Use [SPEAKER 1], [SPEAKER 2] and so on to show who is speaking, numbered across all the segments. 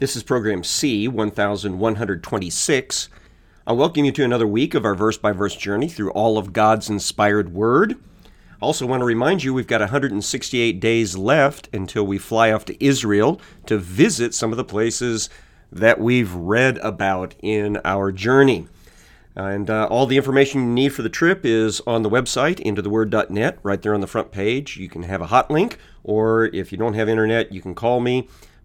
[SPEAKER 1] This is program C, 1126. I welcome you to another week of our verse-by-verse journey through all of God's inspired Word. I also want to remind you we've got 168 days left until we fly off to Israel to visit some of the places that we've read about in our journey. And all the information you need for the trip is on the website, intotheword.net, right there on the front page. You can have a hot link, or if you don't have internet, you can call me,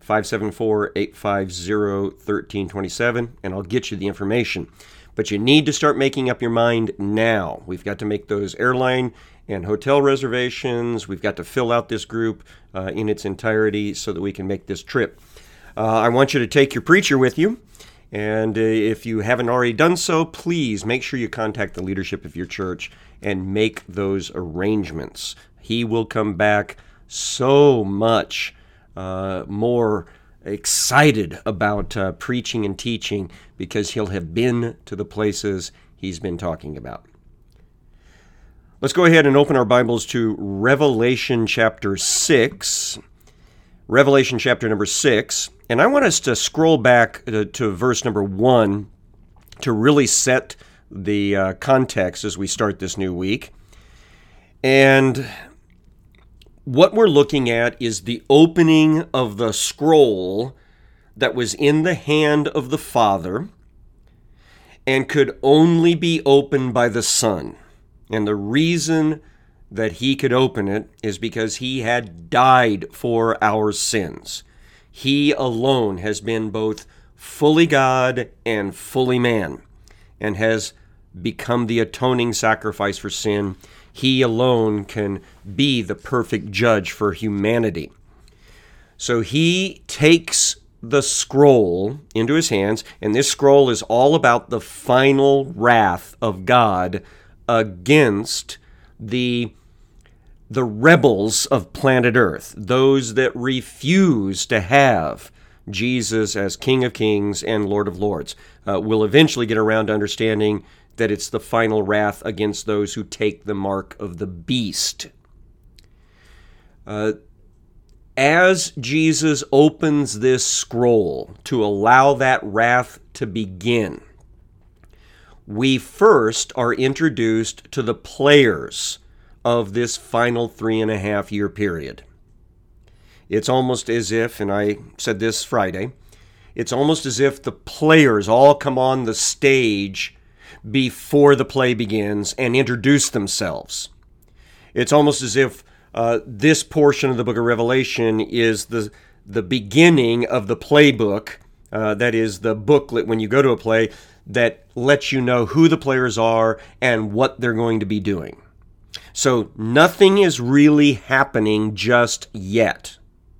[SPEAKER 1] 574-850-1327, and I'll get you the information. But you need to start making up your mind now. We've got to make those airline and hotel reservations. We've got to fill out this group in its entirety so that we can make this trip. I want you to take your preacher with you. And if you haven't already done so, please make sure you contact the leadership of your church and make those arrangements. He will come back so much more excited about preaching and teaching because he'll have been to the places he's been talking about. Let's go ahead and open our Bibles to Revelation chapter 6. Revelation chapter number 6. And I want us to scroll back to verse number 1 to really set the context as we start this new week. And what we're looking at is the opening of the scroll that was in the hand of the Father and could only be opened by the Son. And the reason that he could open it is because he had died for our sins. He alone has been both fully God and fully man and has become the atoning sacrifice for sin. He alone can be the perfect judge for humanity. So he takes the scroll into his hands, and this scroll is all about the final wrath of God against the rebels of planet Earth, those that refuse to have Jesus as King of Kings and Lord of Lords. We'll eventually get around to understanding that it's the final wrath against those who take the mark of the beast. As Jesus opens this scroll to allow that wrath to begin, we first are introduced to the players of this final 3.5-year period. It's almost as if, and I said this Friday, it's almost as if the players all come on the stage before the play begins and introduce themselves. It's almost as if this portion of the book of Revelation is the beginning of the playbook, that is the booklet when you go to a play that lets you know who the players are and what they're going to be doing. So nothing is really happening just yet.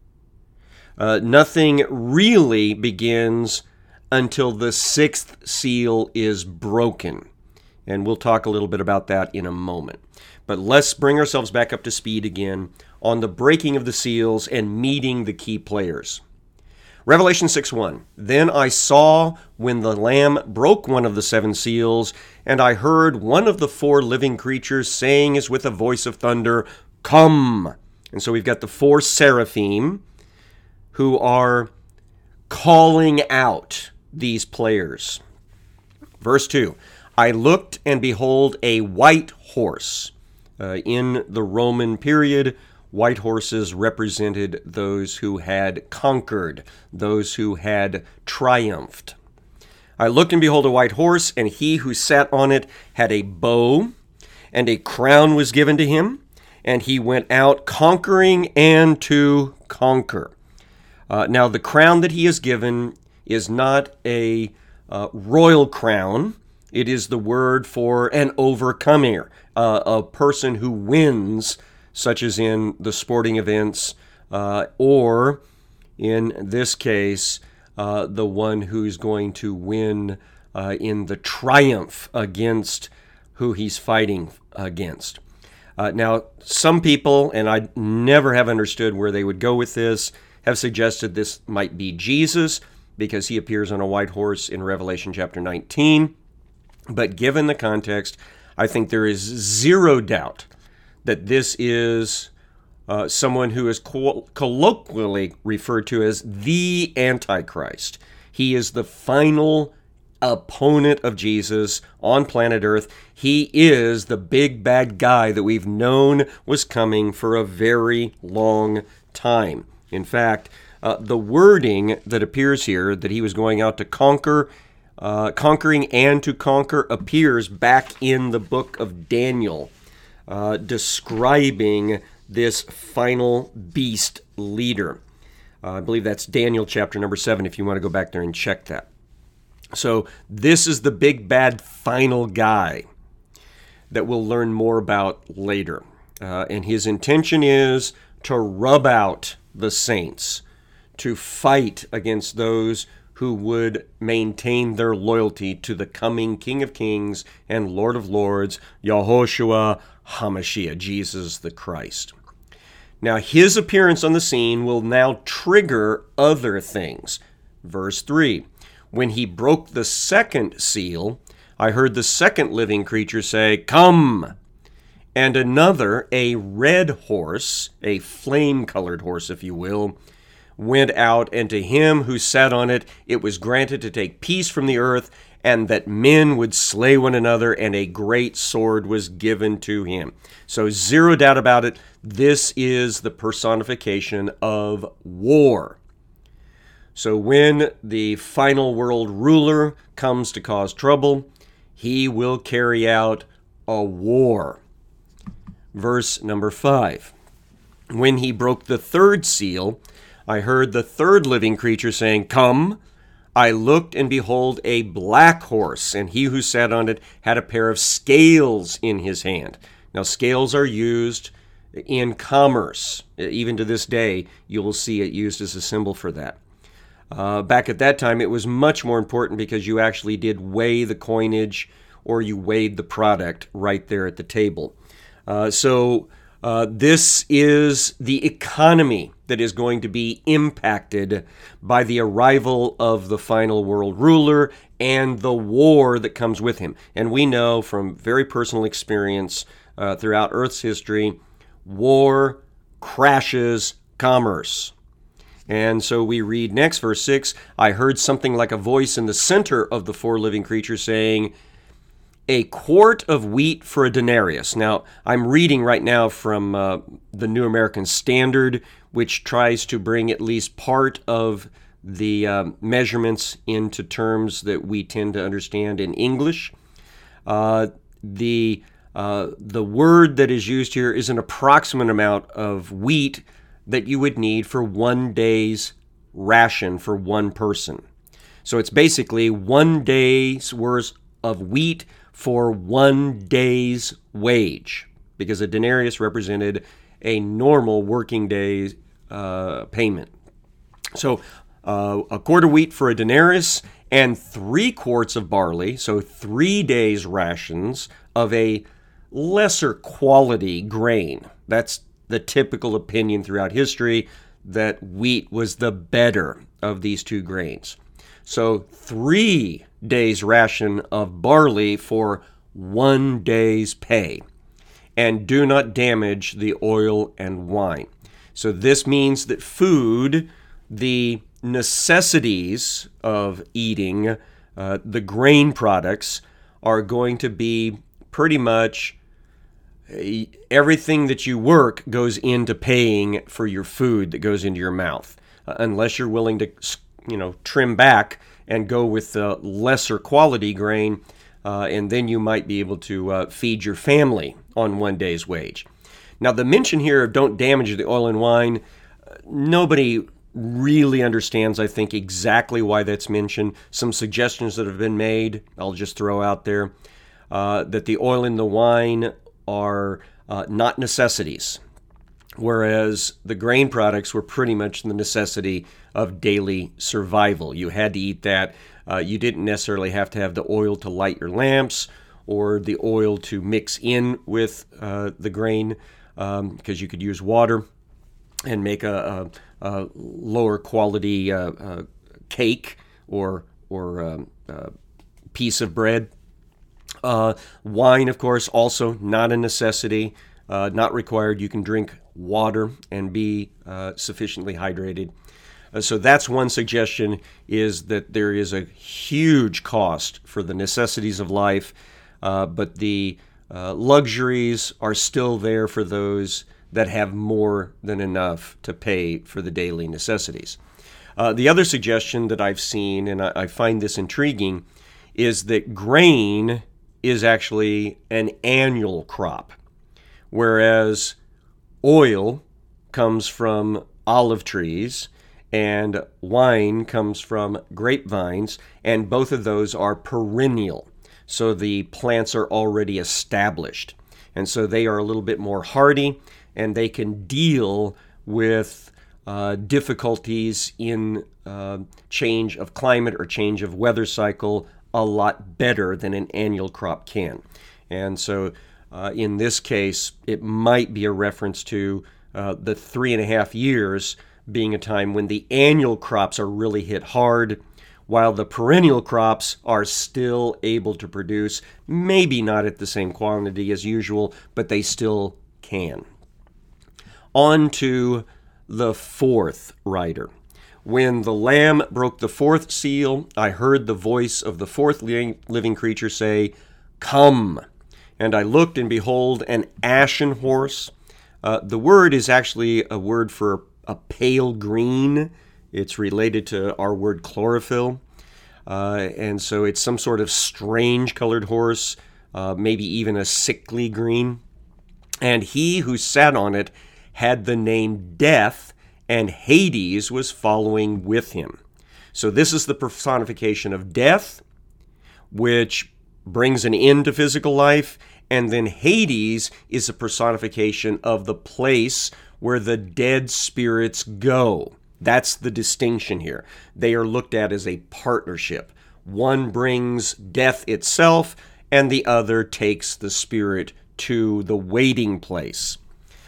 [SPEAKER 1] Nothing really begins until the 6th seal is broken. And we'll talk a little bit about that in a moment. But let's bring ourselves back up to speed again on the breaking of the seals and meeting the key players. Revelation 6:1. Then I saw when the Lamb broke one of the 7 seals, and I heard one of the 4 living creatures saying as with a voice of thunder, "Come!" And so we've got the 4 seraphim who are calling out these players. Verse 2. I looked, and behold, a white horse. In the Roman period, white horses represented those who had conquered, those who had triumphed. I looked, and behold, a white horse, and he who sat on it had a bow, and a crown was given to him, and he went out conquering and to conquer. Now, the crown that he is given is not a royal crown. It is the word for an overcomer, a person who wins, such as in the sporting events, or in this case, the one who's going to win in the triumph against who he's fighting against. Now, some people, and I never have understood where they would go with this, have suggested this might be Jesus because he appears on a white horse in Revelation chapter 19. But given the context, I think there is zero doubt that this is someone who is colloquially referred to as the Antichrist. He is the final opponent of Jesus on planet Earth. He is the big bad guy that we've known was coming for a very long time. In fact, the wording that appears here, that he was going out to conquer, conquering and to conquer, appears back in the book of Daniel, describing this final beast leader. I believe that's Daniel chapter number 7, if you want to go back there and check that. So this is the big bad final guy that we'll learn more about later. And his intention is to rub out the saints, to fight against those who would maintain their loyalty to the coming King of Kings and Lord of Lords, Yahushua HaMashiach, Jesus the Christ. Now, his appearance on the scene will now trigger other things. Verse 3, when he broke the second seal, I heard the second living creature say, "Come!" And another, a red horse, a flame-colored horse, if you will, went out, and to him who sat on it, it was granted to take peace from the earth, and that men would slay one another, and a great sword was given to him. So zero doubt about it, this is the personification of war. So when the final world ruler comes to cause trouble, he will carry out a war. Verse number 5. When he broke the third seal, I heard the third living creature saying, "Come." I looked, and behold, a black horse, and he who sat on it had a pair of scales in his hand. Now, scales are used in commerce. Even to this day, you will see it used as a symbol for that. Back at that time, it was much more important because you actually did weigh the coinage, or you weighed the product right there at the table. So this is the economy that is going to be impacted by the arrival of the final world ruler and the war that comes with him. And we know from very personal experience throughout Earth's history, war crashes commerce. And so we read next, verse 6, I heard something like a voice in the center of the four living creatures saying, "A quart of wheat for a denarius." Now, I'm reading right now from the New American Standard, which tries to bring at least part of the measurements into terms that we tend to understand in English. The word that is used here is an approximate amount of wheat that you would need for 1 day's ration for one person. So it's basically 1 day's worth of wheat for 1 day's wage, because a denarius represented a normal working day's payment. So a quart of wheat for a denarius and 3 quarts of barley, so 3 days' rations of a lesser quality grain. That's the typical opinion throughout history, that wheat was the better of these two grains. So 3 days' ration of barley for 1 day's pay. And do not damage the oil and wine. So this means that food, the necessities of eating, the grain products, are going to be pretty much everything that you work goes into paying for your food that goes into your mouth, unless you're willing to, trim back and go with the lesser quality grain, and then you might be able to feed your family on 1 day's wage. Now, the mention here of don't damage the oil and wine, nobody really understands, I think, exactly why that's mentioned. Some suggestions that have been made, I'll just throw out there, that the oil and the wine are not necessities, whereas the grain products were pretty much the necessity of daily survival. You had to eat that. You didn't necessarily have to have the oil to light your lamps or the oil to mix in with the grain, because you could use water and make a lower quality cake or piece of bread. Wine, of course, also not a necessity. Not required. You can drink water and be sufficiently hydrated. So that's one suggestion, is that there is a huge cost for the necessities of life, but the luxuries are still there for those that have more than enough to pay for the daily necessities. The other suggestion that I've seen, and I find this intriguing, is that grain is actually an annual crop, whereas oil comes from olive trees and wine comes from grapevines, and both of those are perennial. So the plants are already established, and so they are a little bit more hardy, and they can deal with difficulties in change of climate or change of weather cycle a lot better than an annual crop can. And so in this case, it might be a reference to the 3.5 years being a time when the annual crops are really hit hard, while the perennial crops are still able to produce, maybe not at the same quantity as usual, but they still can. On to the fourth rider. When the Lamb broke the fourth seal, I heard the voice of the fourth living creature say, "Come." And I looked, and behold, an ashen horse. The word is actually a word for a pale green. It's related to our word chlorophyll. And so it's some sort of strange colored horse, maybe even a sickly green. And he who sat on it had the name Death, and Hades was following with him. So this is the personification of death, which brings an end to physical life, and then Hades is a personification of the place where the dead spirits go. That's the distinction here. They are looked at as a partnership. One brings death itself, and the other takes the spirit to the waiting place.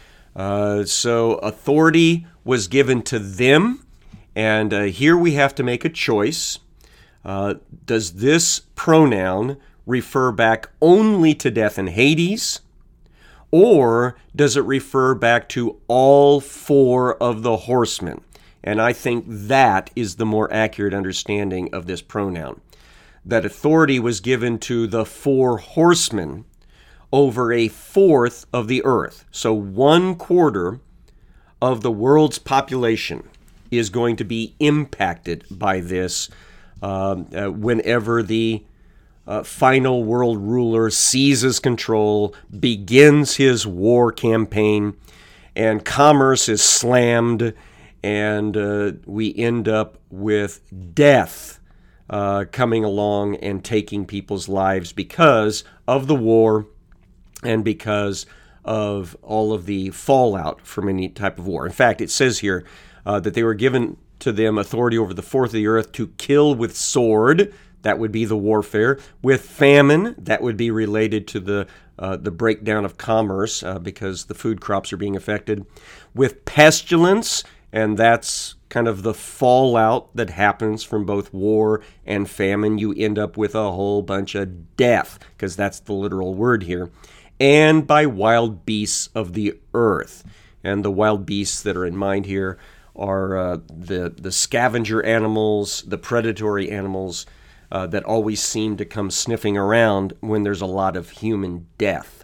[SPEAKER 1] So authority was given to them, and here we have to make a choice. Does this pronoun refer back only to death and Hades, or does it refer back to all four of the horsemen? And I think that is the more accurate understanding of this pronoun. That authority was given to the four horsemen over a fourth of the earth. So 1/4 of the world's population is going to be impacted by this whenever the final world ruler seizes control, begins his war campaign, and commerce is slammed, and we end up with death coming along and taking people's lives because of the war and because of all of the fallout from any type of war. In fact, it says here that they were given to them authority over the fourth of the earth to kill with sword. That would be the warfare. With famine, that would be related to the breakdown of commerce because the food crops are being affected. With pestilence, and that's kind of the fallout that happens from both war and famine. You end up with a whole bunch of death, because that's the literal word here. And by wild beasts of the earth. And the wild beasts that are in mind here are the scavenger animals, the predatory animals that always seem to come sniffing around when there's a lot of human death.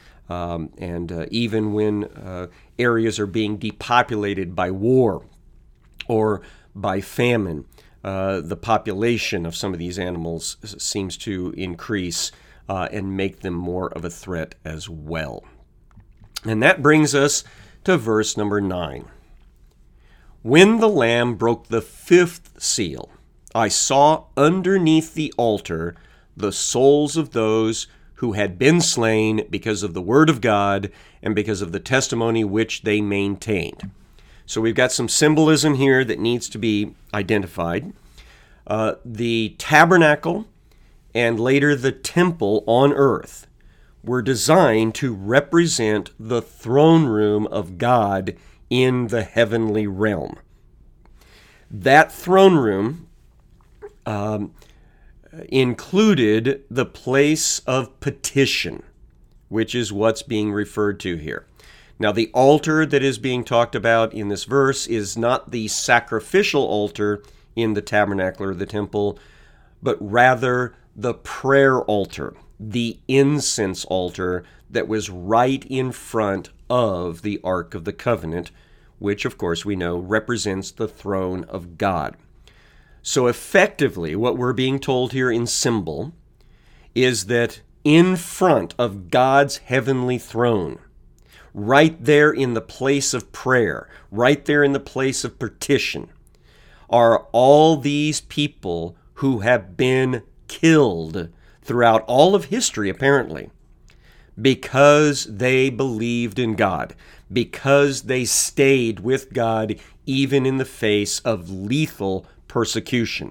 [SPEAKER 1] And even when areas are being depopulated by war or by famine, the population of some of these animals seems to increase and make them more of a threat as well. And that brings us to verse number 9. When the Lamb broke the fifth seal, I saw underneath the altar the souls of those who had been slain because of the word of God and because of the testimony which they maintained. So we've got some symbolism here that needs to be identified. The tabernacle and later the temple on earth were designed to represent the throne room of God in the heavenly realm. That throne room included the place of petition, which is what's being referred to here. Now, the altar that is being talked about in this verse is not the sacrificial altar in the tabernacle or the temple, but rather the prayer altar, the incense altar that was right in front of the Ark of the Covenant, which, of course, we know represents the throne of God. So effectively, what we're being told here in symbol is that in front of God's heavenly throne, right there in the place of prayer, right there in the place of petition, are all these people who have been killed throughout all of history, apparently, because they believed in God, because they stayed with God even in the face of lethal persecution.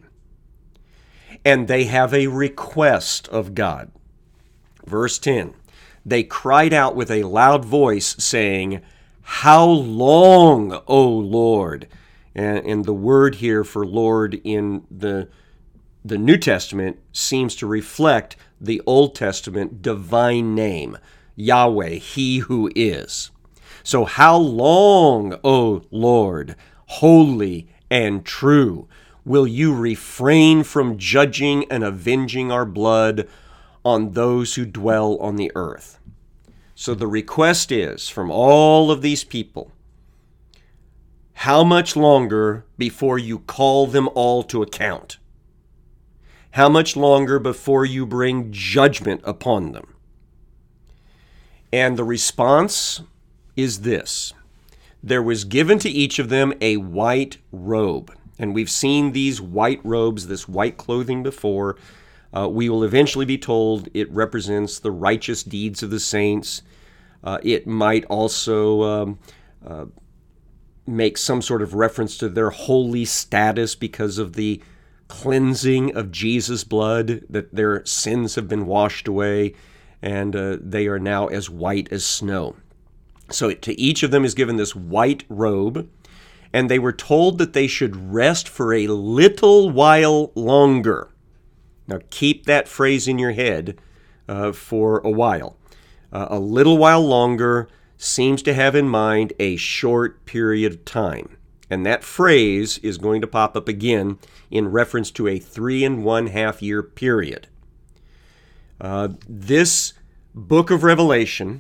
[SPEAKER 1] And they have a request of God. Verse 10, they cried out with a loud voice, saying, "How long, O Lord?" And the word here for Lord in the New Testament seems to reflect the Old Testament divine name, Yahweh, He who is. So how long, O Lord, holy and true, will you refrain from judging and avenging our blood on those who dwell on the earth? So the request is from all of these people, how much longer before you call them all to account? How much longer before you bring judgment upon them? And the response is this: there was given to each of them a white robe. And we've seen these white robes, this white clothing before. We will eventually be told it represents the righteous deeds of the saints. It might also make some sort of reference to their holy status because of the cleansing of Jesus' blood, that their sins have been washed away, and they are now as white as snow. So to each of them is given this white robe, and they were told that they should rest for a little while longer. Now keep that phrase in your head for a while. A little while longer seems to have in mind a short period of time. And that phrase is going to pop up again in reference to a 3.5 year period. This book of Revelation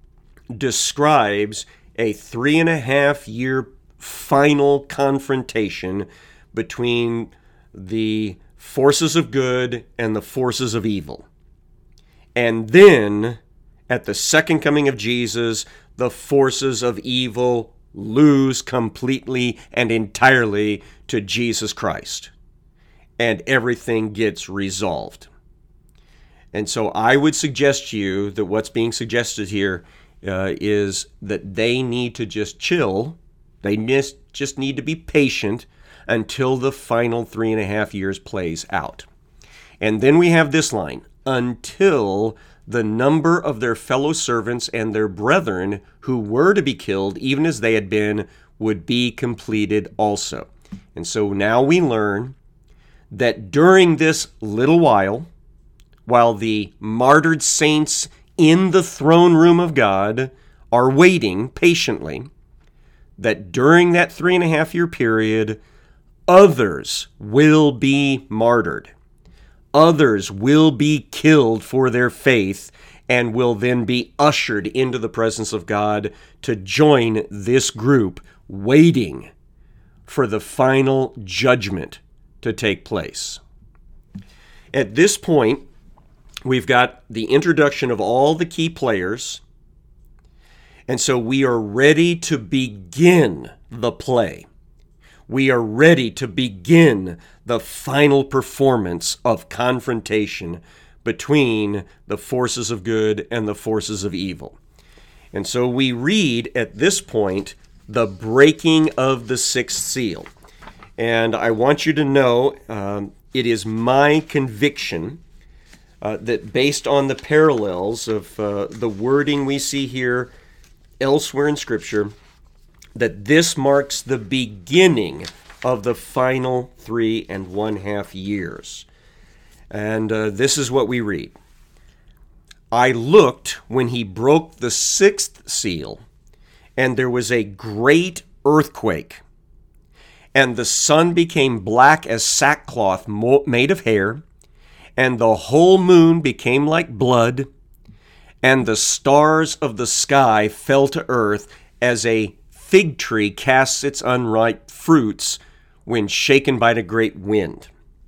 [SPEAKER 1] describes a 3.5 year final confrontation between the forces of good and the forces of evil. And then, at the second coming of Jesus, the forces of evil lose completely and entirely to Jesus Christ, and everything gets resolved. And so I would suggest to you that what's being suggested here is that they need to just chill. They just need to be patient until the final 3.5 years plays out. And then we have this line, until the number of their fellow servants and their brethren who were to be killed, even as they had been, would be completed also. And so now we learn that during this little while the martyred saints in the throne room of God are waiting patiently, that during that 3.5 year period, others will be martyred. Others will be killed for their faith and will then be ushered into the presence of God to join this group waiting for the final judgment to take place. At this point, we've got the introduction of all the key players, and so we are ready to begin the play. We are ready to begin the final performance of confrontation between the forces of good and the forces of evil. And so we read at this point the breaking of the sixth seal. And I want you to know it is my conviction that based on the parallels of the wording we see here elsewhere in Scripture, that this marks the beginning of the final 3.5 years. And this is what we read. I looked when he broke the sixth seal, and there was a great earthquake, and the sun became black as sackcloth made of hair, and the whole moon became like blood, and the stars of the sky fell to earth as a fig tree casts its unripe fruits when shaken by the great wind.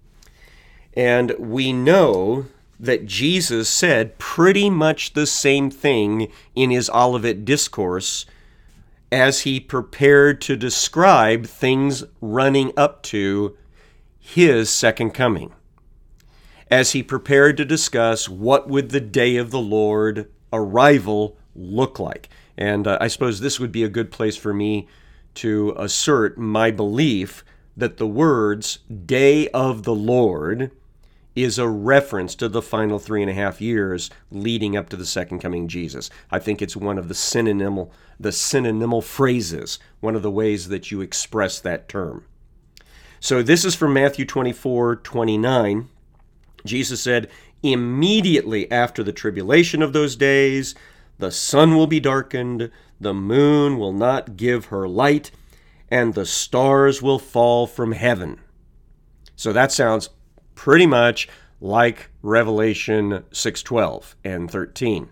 [SPEAKER 1] And we know that Jesus said pretty much the same thing in his Olivet Discourse as he prepared to describe things running up to his second coming, as he prepared to discuss what would the day of the Lord arrival look like. And I suppose this would be a good place for me to assert my belief that the words day of the Lord is a reference to the final 3.5 years leading up to the second coming of Jesus. I think it's one of the synonymal phrases, one of the ways that you express that term. So this is from Matthew 24:29. Jesus said, immediately after the tribulation of those days, the sun will be darkened, the moon will not give her light, and the stars will fall from heaven. So that sounds pretty much like Revelation 6:12 and 13.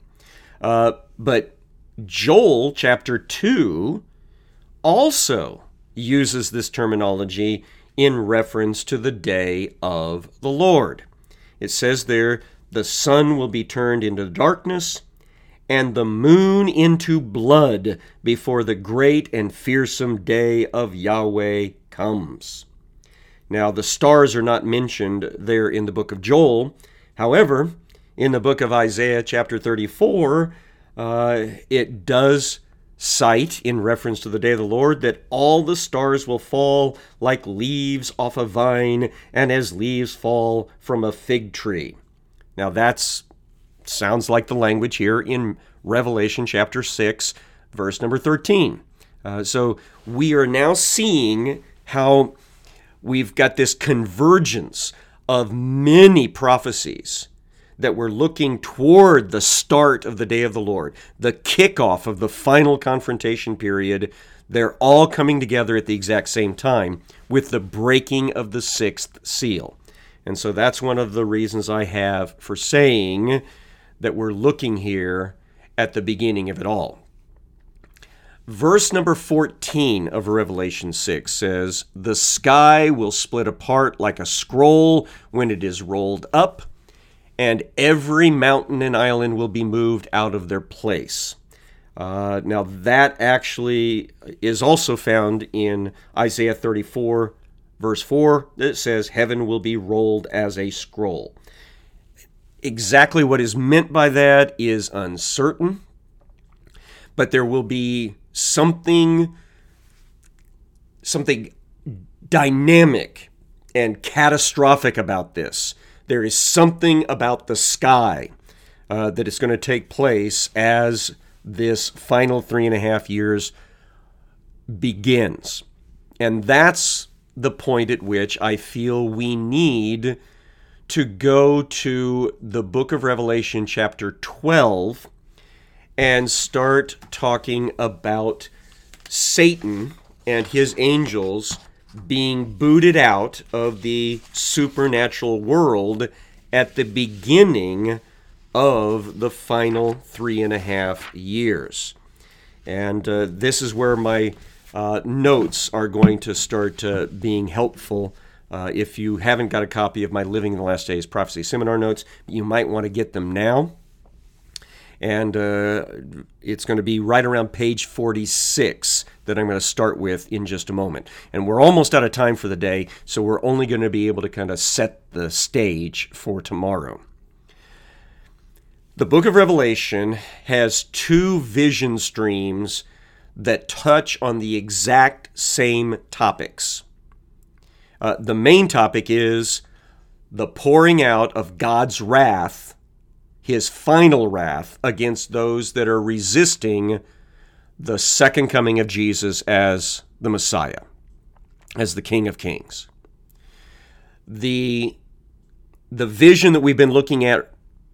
[SPEAKER 1] But Joel chapter 2 also uses this terminology in reference to the day of the Lord. It says there, the sun will be turned into darkness and the moon into blood before the great and fearsome day of Yahweh comes. Now, the stars are not mentioned there in the book of Joel. However, in the book of Isaiah chapter 34, it does cite, in reference to the day of the Lord, that all the stars will fall like leaves off a vine and as leaves fall from a fig tree. Now, that sounds like the language here in Revelation chapter 6, verse number 13. So we are now seeing how we've got this convergence of many prophecies that we're looking toward the start of the day of the Lord, the kickoff of the final confrontation period. They're all coming together at the exact same time with the breaking of the sixth seal. And so that's one of the reasons I have for saying that we're looking here at the beginning of it all. Verse number 14 of Revelation 6 says, the sky will split apart like a scroll when it is rolled up, and every mountain and island will be moved out of their place. Now that actually is also found in Isaiah 34, verse 4. It says, heaven will be rolled as a scroll. Exactly what is meant by that is uncertain, but there will be something dynamic and catastrophic about this. There is something about the sky that is going to take place as this final 3.5 years begins. And that's the point at which I feel we need to go to the book of Revelation chapter 12 and start talking about Satan and his angels being booted out of the supernatural world at the beginning of the final 3.5 years. And this is where my notes are going to start being helpful. If you haven't got a copy of my Living in the Last Days Prophecy Seminar notes, you might want to get them now. And it's going to be right around page 46 that I'm going to start with in just a moment. And we're almost out of time for the day, so we're only going to be able to kind of set the stage for tomorrow. The book of Revelation has two vision streams that touch on the exact same topics. The main topic is the pouring out of God's wrath, his final wrath against those that are resisting the second coming of Jesus as the Messiah, as the King of Kings. The vision that we've been looking at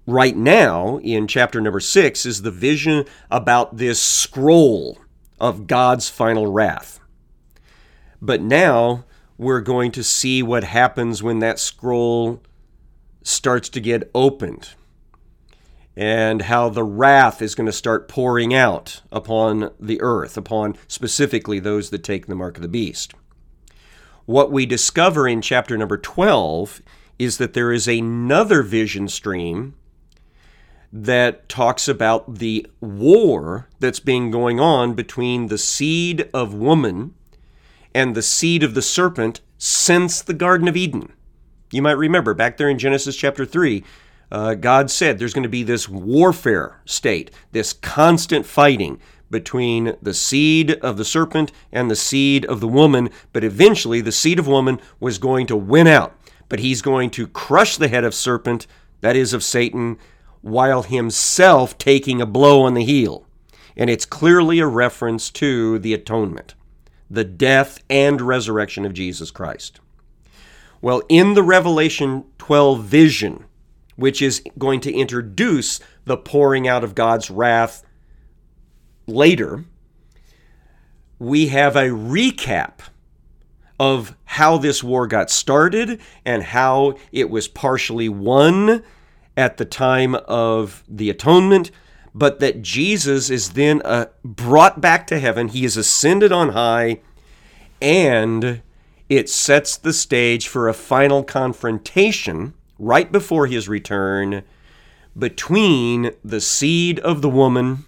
[SPEAKER 1] right now, in chapter number 6, is the vision about this scroll of God's final wrath. But now we're going to see what happens when that scroll starts to get opened, and how the wrath is going to start pouring out upon the earth, upon specifically those that take the mark of the beast. What we discover in chapter number 12 is that there is another vision stream that talks about the war that's been going on between the seed of woman and the seed of the serpent since the Garden of Eden. You might remember back there in Genesis chapter 3, God said there's going to be this warfare state, this constant fighting between the seed of the serpent and the seed of the woman, but eventually the seed of woman was going to win out. But he's going to crush the head of serpent, that is of Satan, while himself taking a blow on the heel. And it's clearly a reference to the atonement, the death and resurrection of Jesus Christ. Well, in the Revelation 12 vision, which is going to introduce the pouring out of God's wrath later, we have a recap of how this war got started and how it was partially won at the time of the atonement, but that Jesus is then brought back to heaven. He is ascended on high, and it sets the stage for a final confrontation right before his return between the seed of the woman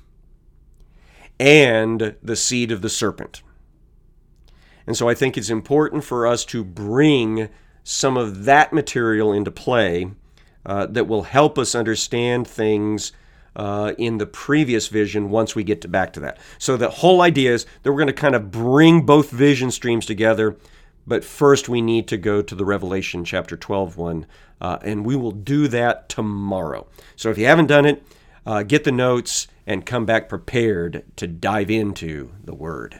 [SPEAKER 1] and the seed of the serpent. And so I think it's important for us to bring some of that material into play that will help us understand things in the previous vision once we get back to that. So the whole idea is that we're going to kind of bring both vision streams together, but first we need to go to the Revelation chapter 12 one, and we will do that tomorrow. So if you haven't done it, get the notes and come back prepared to dive into the Word.